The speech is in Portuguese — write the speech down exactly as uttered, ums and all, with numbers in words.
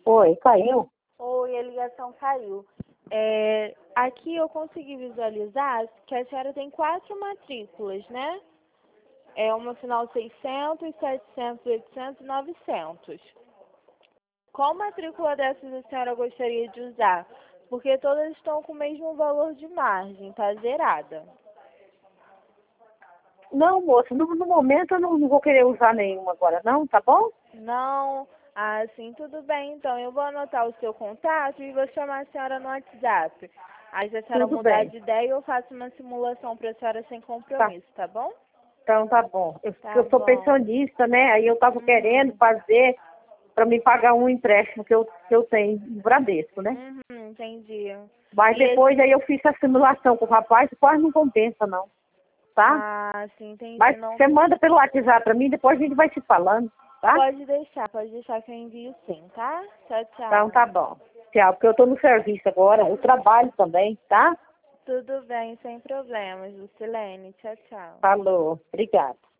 Oi, caiu? Oi, a ligação caiu. É, aqui eu consegui visualizar que a senhora tem quatro matrículas, né? É uma final seiscentos, setecentos, oitocentos e novecentos. Qual matrícula dessas a senhora gostaria de usar? Porque todas estão com o mesmo valor de margem, tá zerada. Não, moça, no, no momento eu não, não vou querer usar nenhuma agora, não, tá bom? Não? Ah, sim, tudo bem. Então, eu vou anotar o seu contato e vou chamar a senhora no WhatsApp. Aí, se a senhora Tudo mudar bem. de ideia, eu faço uma simulação para a senhora sem Tá. compromisso, tá bom? Então tá bom. Eu, Tá eu sou bom. pensionista, né? Aí eu tava querendo Uhum. fazer para me pagar um empréstimo que eu, que eu tenho no Bradesco, né? Uhum, entendi. Mas E depois esse... aí eu fiz a simulação com o rapaz, quase não compensa, não. Tá? Ah, sim, entendi. Mas Não... você manda pelo WhatsApp para mim, depois a gente vai se falando, tá? Pode deixar, pode deixar que eu envio sim, tá? Tchau, Então tchau. tá bom. Tchau, porque eu tô no serviço agora, eu trabalho também, tá? Tudo bem, sem problemas, Lucilene. Tchau, tchau. Falou. Obrigada.